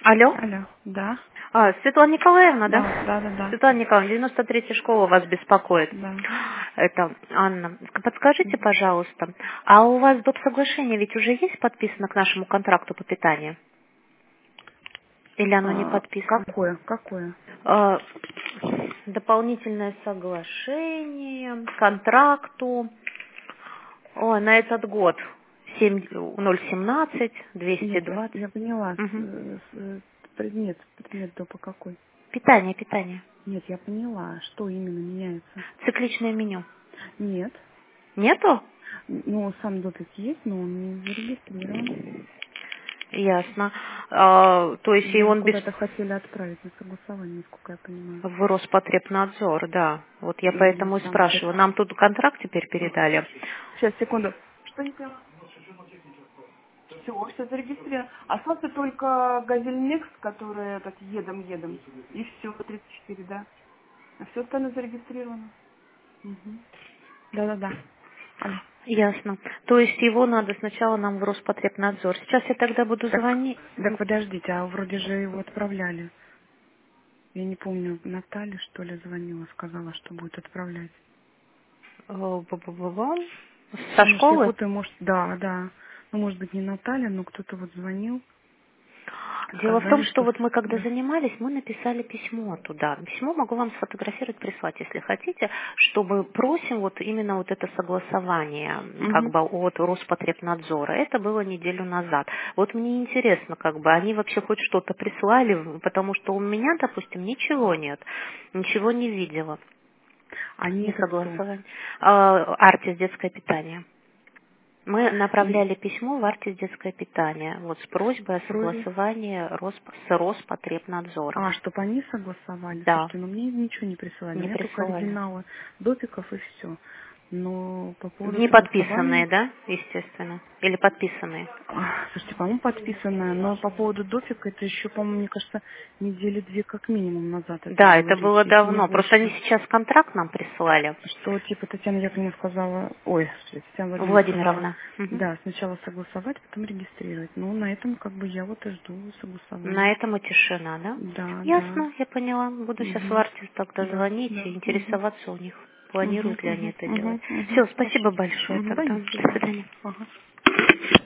Алло. Алло, да. Светлана Николаевна, да? Да. Светлана Николаевна, 93-я школа вас беспокоит. Да. Это Анна. Подскажите, пожалуйста, а у вас доп. Соглашение ведь уже есть подписано к нашему контракту по питанию? Или оно не подписано? Какое? А, Дополнительное соглашение, к контракту. На этот год 7017, Нет, 220. я поняла. Угу. Предмет допа какой? Питание. Нет, я поняла, что именно меняется. Цикличное меню. Нет. Нету? Ну, сам допик есть, но он не зарегистрирован. Ясно. То есть и Его он куда-то хотели отправить на согласование, насколько я понимаю. в Роспотребнадзор, да. Вот я И поэтому и там спрашиваю. Нам тут контракт теперь передали. Сейчас, секунду. Что не поняла? Все зарегистрировано. Остался только Газельмикс, который этот едом. И все, 34, да. А все остальное зарегистрировано. Угу. Да. Алло. Ясно. То есть его надо сначала нам в Роспотребнадзор. Сейчас я тогда буду звонить. Так подождите, а вроде же его отправляли. Я не помню, Наталья, что ли, звонила, сказала, что будет отправлять. Со Может, я школы? путаю, может, да. Ну, может быть, не Наталья, но кто-то вот звонил. Дело в том, Сказали, что что... вот мы когда Да. занимались, мы написали письмо туда. Письмо могу вам сфотографировать, прислать, если хотите, чтобы просим вот именно вот это согласование как Угу. бы от Роспотребнадзора. Это было неделю назад. Вот мне интересно, как бы они вообще хоть что-то прислали, потому что у меня, допустим, ничего нет, ничего не видела. Они Не это кто? согласование. Артис детское питание. Мы направляли письмо в Артис детское питание вот с просьбой о Просьба. согласовании с Роспотребнадзором. Чтобы они согласовали. Да, Слушайте, ну мне ничего не присылали. У не меня только присылали. оригиналы допиков и все. Но по поводу Не согласования... подписанные, да, естественно? Или подписанные? Слушайте, по-моему, подписанное, но по поводу допика, это еще, по-моему, мне кажется, недели 2 как минимум назад это Да, было это речь, было если не давно. Просто они больше. сейчас контракт нам прислали. Что, типа, Татьяна Яковлевна сказала, Татьяна Владимировна сказала, Владимировна. Мгм. да, сначала согласовать, потом регистрировать. Ну, на этом, как бы, я вот и жду На согласования. этом и тишина, да? Да. Ясно, я поняла. Буду сейчас в Угу. Артис тогда Да. звонить и Угу. интересоваться у них, планируют ли они это делать. Угу. Все, спасибо Хорошо. большое Да, тогда. не До сильно. свидания. Ага.